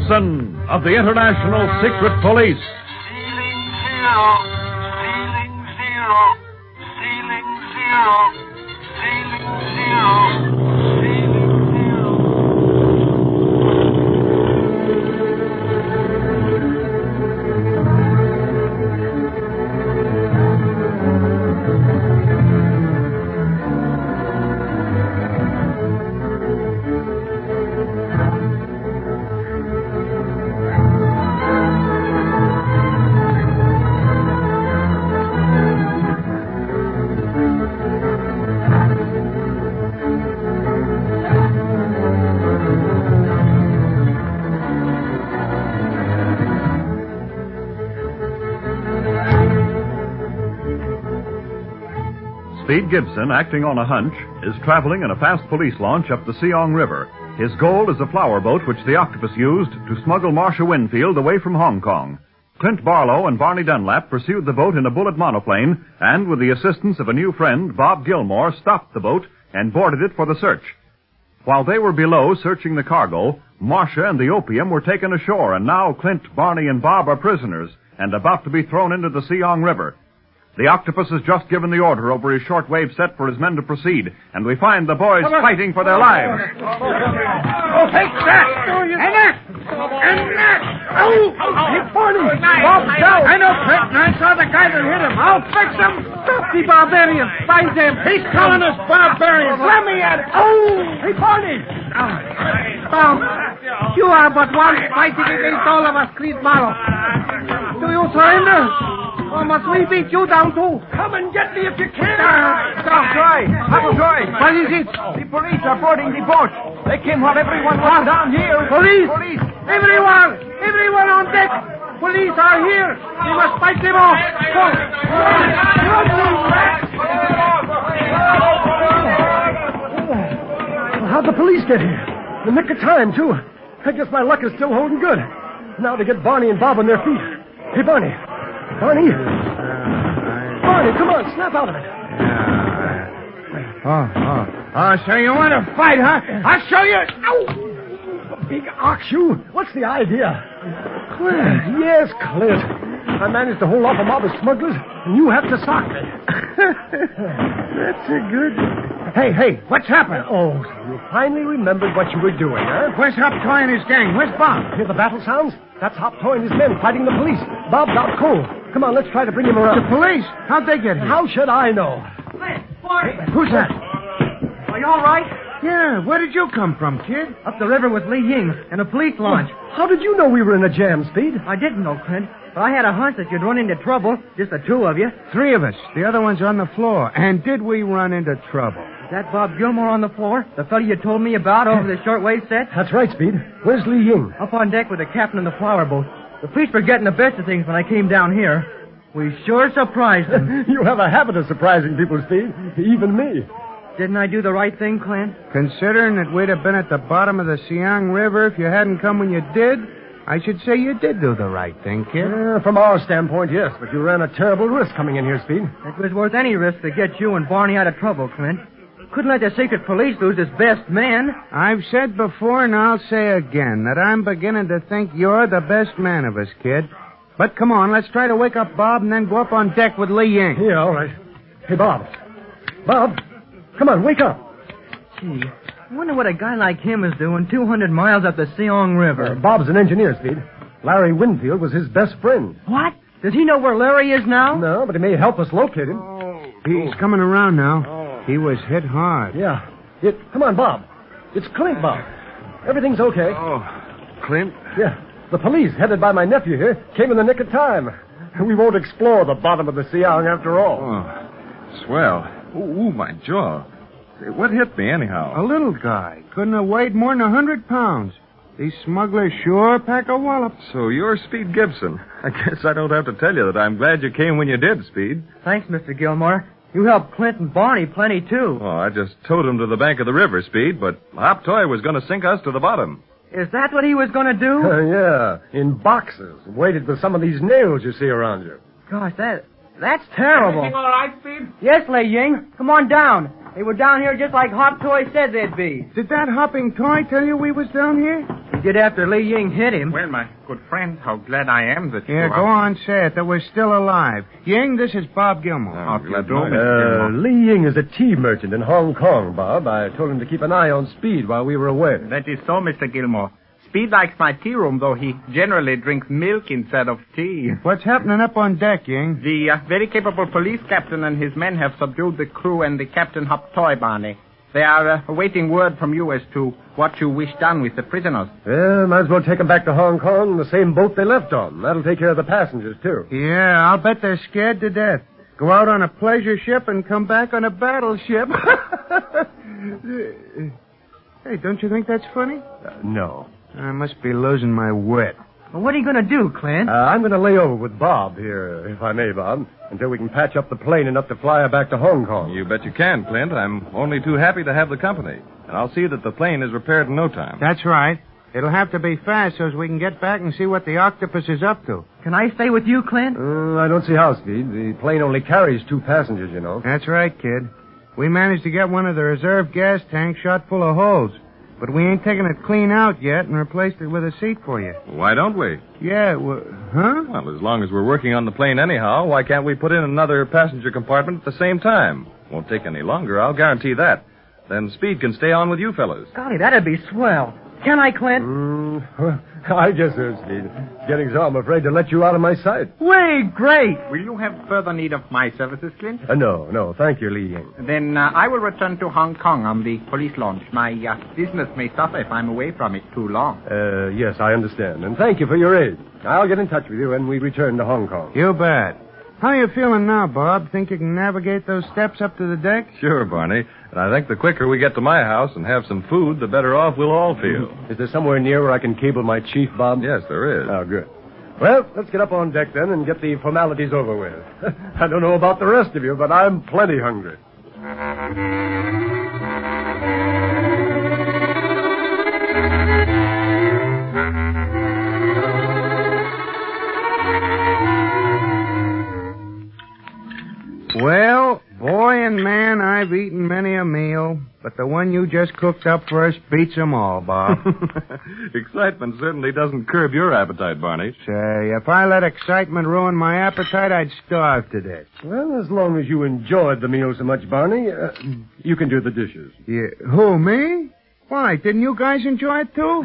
Gibson of the International Secret Police. Ceiling zero, ceiling zero, ceiling zero, ceiling zero, ceiling zero. Speed Gibson, acting on a hunch, is traveling in a fast police launch up the Seong River. His goal is a flower boat which the Octopus used to smuggle Marcia Winfield away from Hong Kong. Clint Barlow and Barney Dunlap pursued the boat in a bullet monoplane and, with the assistance of a new friend, Bob Gilmore, stopped the boat and boarded it for the search. While they were below searching the cargo, Marcia and the opium were taken ashore, and now Clint, Barney, and Bob are prisoners and about to be thrown into the Seong River. The Octopus has just given the order over his shortwave set for his men to proceed, and we find the boys fighting for their lives. Oh, take that! And that! And that! Oh! Hey, Barney! Bob's down! I know, Clint, and I saw the guy that hit him. I'll fix him! Stop the barbarian! Find him! He's calling us barbarians! Let me at it! Oh! Hey, Barney! Bob, you are but one fighting against all of us, Clint Barlow. Do you surrender? Or must we beat you down, too? Come and get me if you can. Stop, Troy! Uncle Troy! What is it? The police are boarding the boat. They came while everyone was down here. Police! Police! Everyone! Everyone on deck! Police are here! We must fight them off! How'd the police get here? The nick of time, too. I guess my luck is still holding good. Now to get Barney and Bob on their feet. Hey, Barney. Barney? Barney, come on, snap out of it. Oh, so you want to fight, huh? I'll show you. Ow! Big ox shoe. What's the idea? Clint. Yes, Clint. I managed to hold off a mob of smugglers, and you have to sock me. That's a good... Hey, what's happened? Oh, so you finally remembered what you were doing, huh? Where's Hop Toy and his gang? Where's Bob? Hear the battle sounds? That's Hop Toy and his men fighting the police. Bob's out cold. Come on, let's try to bring him around. The police? How'd they get here? How should I know? Hey, who's that? Are you all right? Yeah, where did you come from, kid? Up the river with Li Ying and a police launch. How did you know we were in a jam, Speed? I didn't know, Clint, but I had a hunch that you'd run into trouble, just the two of you. Three of us. The other one's on the floor. And did we run into trouble? Is that Bob Gilmore on the floor? The fellow you told me about over the shortwave set? That's right, Speed. Where's Li Ying? Up on deck with the captain of the flower boat. The police were getting the best of things when I came down here. We sure surprised them. You have a habit of surprising people, Speed. Even me. Didn't I do the right thing, Clint? Considering that we'd have been at the bottom of the Seong River if you hadn't come when you did, I should say you did do the right thing, kid. From our standpoint, yes, but you ran a terrible risk coming in here, Speed. It was worth any risk to get you and Barney out of trouble, Clint. Couldn't let the secret police lose its best man. I've said before, and I'll say again, that I'm beginning to think you're the best man of us, kid. But come on, let's try to wake up Bob and then go up on deck with Li Ying. Yeah, all right. Hey, Bob. Bob, come on, wake up. Gee, I wonder what a guy like him is doing 200 miles up the Seong River. Bob's an engineer, Speed. Larry Winfield was his best friend. What? Does he know where Larry is now? No, but he may help us locate him. He's coming around now. He was hit hard. Yeah. Come on, Bob. It's Clint, Bob. Everything's okay. Oh, Clint? Yeah. The police, headed by my nephew here, came in the nick of time. We won't explore the bottom of the Seong after all. Oh, swell. Ooh, my jaw. What hit me, anyhow? A little guy. Couldn't have weighed more than 100 pounds. These smugglers sure pack a wallop. So you're Speed Gibson. I guess I don't have to tell you that I'm glad you came when you did, Speed. Thanks, Mr. Gilmore. You helped Clint and Barney plenty, too. Oh, I just towed him to the bank of the river, Speed, but Hop Toy was going to sink us to the bottom. Is that what he was going to do? Yeah, in boxes, weighted with some of these nails you see around you. Gosh, that's terrible. Everything all right, Speed? Yes, Li Ying. Come on down. They were down here just like Hop Toy said they'd be. Did that hopping toy tell you we was down here? He did after Li Ying hit him. Well, my good friend, how glad I am that you Yeah, go on, say it, that we're still alive. Ying, this is Bob Gilmore. How do you do, Mr. Gilmore? Li Ying is a tea merchant in Hong Kong, Bob. I told him to keep an eye on Speed while we were away. That is so, Mr. Gilmore. Speed likes my tea room, though he generally drinks milk instead of tea. What's happening up on deck, Ying? The very capable police captain and his men have subdued the crew and the Captain Hop Toy, Barney. They are awaiting word from you as to what you wish done with the prisoners. Yeah, might as well take them back to Hong Kong in the same boat they left on. That'll take care of the passengers, too. Yeah, I'll bet they're scared to death. Go out on a pleasure ship and come back on a battleship. Hey, don't you think that's funny? No. I must be losing my wit. Well, what are you going to do, Clint? I'm going to lay over with Bob here, if I may, Bob, until we can patch up the plane enough to fly her back to Hong Kong. You bet you can, Clint. I'm only too happy to have the company. And I'll see that the plane is repaired in no time. That's right. It'll have to be fast so as we can get back and see what the octopus is up to. Can I stay with you, Clint? I don't see how, Speed. The plane only carries 2 passengers, you know. That's right, kid. We managed to get one of the reserve gas tanks shot full of holes. But we ain't taken it clean out yet and replaced it with a seat for you. Why don't we? Yeah, huh? Well, as long as we're working on the plane anyhow, why can't we put in another passenger compartment at the same time? Won't take any longer, I'll guarantee that. Then Speed can stay on with you fellas. Golly, that'd be swell. Can I, Clint? I guess so, Speed. It's getting so I'm afraid to let you out of my sight. Way, great. Will you have further need of my services, Clint? No. Thank you, Li Ying. Then I will return to Hong Kong on the police launch. My business may suffer if I'm away from it too long. Yes, I understand. And thank you for your aid. I'll get in touch with you when we return to Hong Kong. You bet. How you feeling now, Bob? Think you can navigate those steps up to the deck? Sure, Barney. And I think the quicker we get to my house and have some food, the better off we'll all feel. Is there somewhere near where I can cable my chief, Bob? Yes, there is. Oh, good. Well, let's get up on deck then and get the formalities over with. I don't know about the rest of you, but I'm plenty hungry. Well, boy and man, I've eaten many a meal, but the one you just cooked up for us beats them all, Bob. Excitement certainly doesn't curb your appetite, Barney. Say, if I let excitement ruin my appetite, I'd starve to death. Well, as long as you enjoyed the meal so much, Barney, you can do the dishes. Yeah. Who, me? Why, didn't you guys enjoy it, too?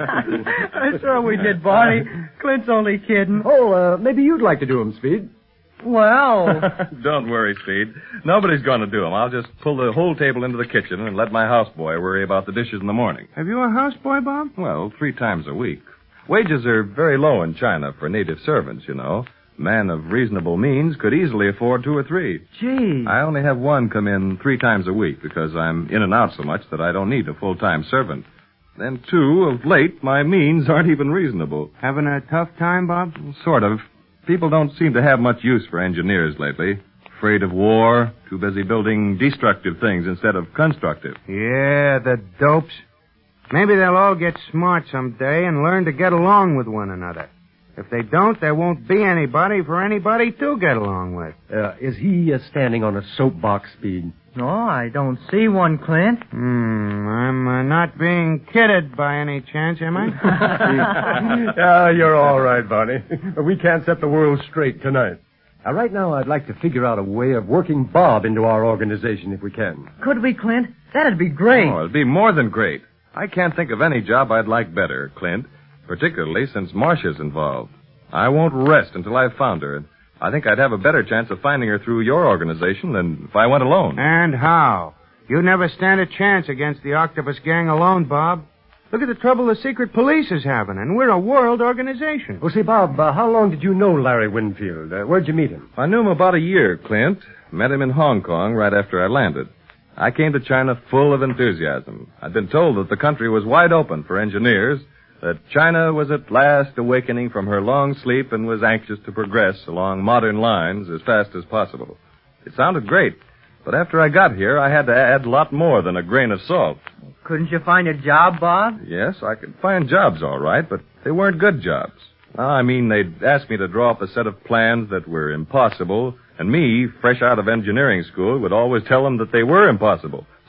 Sure we did, Barney. Clint's only kidding. Oh, maybe you'd like to do them, Speed. Well... Don't worry, Speed. Nobody's going to do them. I'll just pull the whole table into the kitchen and let my houseboy worry about the dishes in the morning. Have you a houseboy, Bob? Well, 3 times a week. Wages are very low in China for native servants, you know. A man of reasonable means could easily afford 2 or 3. Gee. I only have one come in 3 times a week because I'm in and out so much that I don't need a full-time servant. Then, too, of late, my means aren't even reasonable. Having a tough time, Bob? Sort of. People don't seem to have much use for engineers lately. Afraid of war, too busy building destructive things instead of constructive. Yeah, the dopes. Maybe they'll all get smart someday and learn to get along with one another. If they don't, there won't be anybody for anybody to get along with. Is he standing on a soapbox, Speed? No, I don't see one, Clint. I'm not being kidded by any chance, am I? You're all right, Barney. We can't set the world straight tonight. Right now, I'd like to figure out a way of working Bob into our organization if we can. Could we, Clint? That'd be great. Oh, it'd be more than great. I can't think of any job I'd like better, Clint, particularly since Marcia's involved. I won't rest until I've found her. I think I'd have a better chance of finding her through your organization than if I went alone. And how? You never stand a chance against the Octopus Gang alone, Bob. Look at the trouble the secret police is having, and we're a world organization. Well, see, Bob, how long did you know Larry Winfield? Where'd you meet him? I knew him about a year, Clint. Met him in Hong Kong right after I landed. I came to China full of enthusiasm. I'd been told that the country was wide open for engineers, that China was at last awakening from her long sleep and was anxious to progress along modern lines as fast as possible. It sounded great, but after I got here, I had to add a lot more than a grain of salt. Couldn't you find a job, Bob? Yes, I could find jobs all right, but they weren't good jobs. I mean, they'd asked me to draw up a set of plans that were impossible, and me, fresh out of engineering school, would always tell them that they were impossible.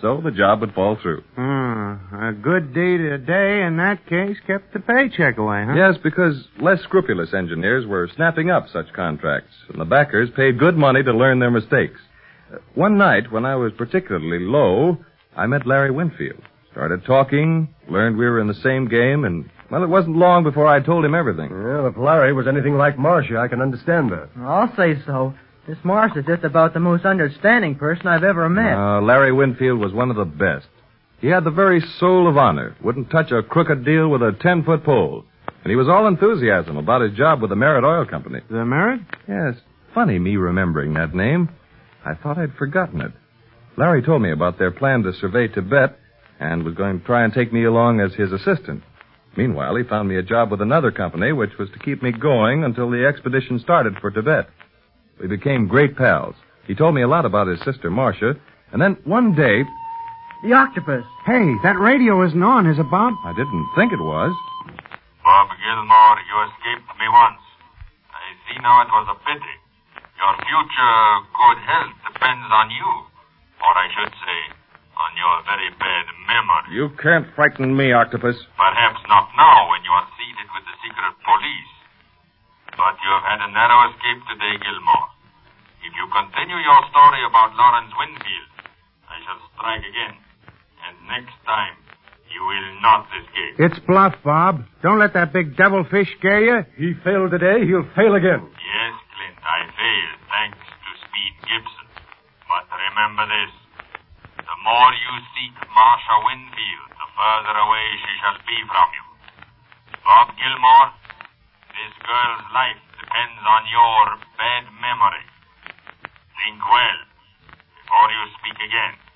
so the job would fall through. A good deed a day in that case kept the paycheck away, huh? Yes, because less scrupulous engineers were snapping up such contracts, and the backers paid good money to learn their mistakes. One night, when I was particularly low, I met Larry Winfield. Started talking, learned we were in the same game, and, well, it wasn't long before I told him everything. Well, if Larry was anything like Marcia, I can understand that. I'll say so. This Marsh is just about the most understanding person I've ever met. Larry Winfield was one of the best. He had the very soul of honor, wouldn't touch a crooked deal with a 10-foot pole. And he was all enthusiasm about his job with the Merritt Oil Company. The Merritt? Yes. Funny me remembering that name. I thought I'd forgotten it. Larry told me about their plan to survey Tibet and was going to try and take me along as his assistant. Meanwhile, he found me a job with another company, which was to keep me going until the expedition started for Tibet. We became great pals. He told me a lot about his sister, Marcia, and then one day... The octopus. Hey, that radio isn't on, is it, Bob? I didn't think it was. Bob Gilmore, you escaped me once. I see now it was a pity. Your future good health depends on you. Or I should say, on your very bad memory. You can't frighten me, Octopus. Perhaps not now when you are seated with the secret police. But you have had a narrow escape today, Gilmore. If you continue your story about Lawrence Winfield, I shall strike again. And next time, you will not escape. It's bluff, Bob. Don't let that big devilfish scare you. He failed today, he'll fail again. Yes, Clint, I failed, thanks to Speed Gibson. But remember this. The more you seek Marcia Winfield, the further away she shall be from you. Bob Gilmore, this girl's life depends on your bad memory. Think well before you speak again.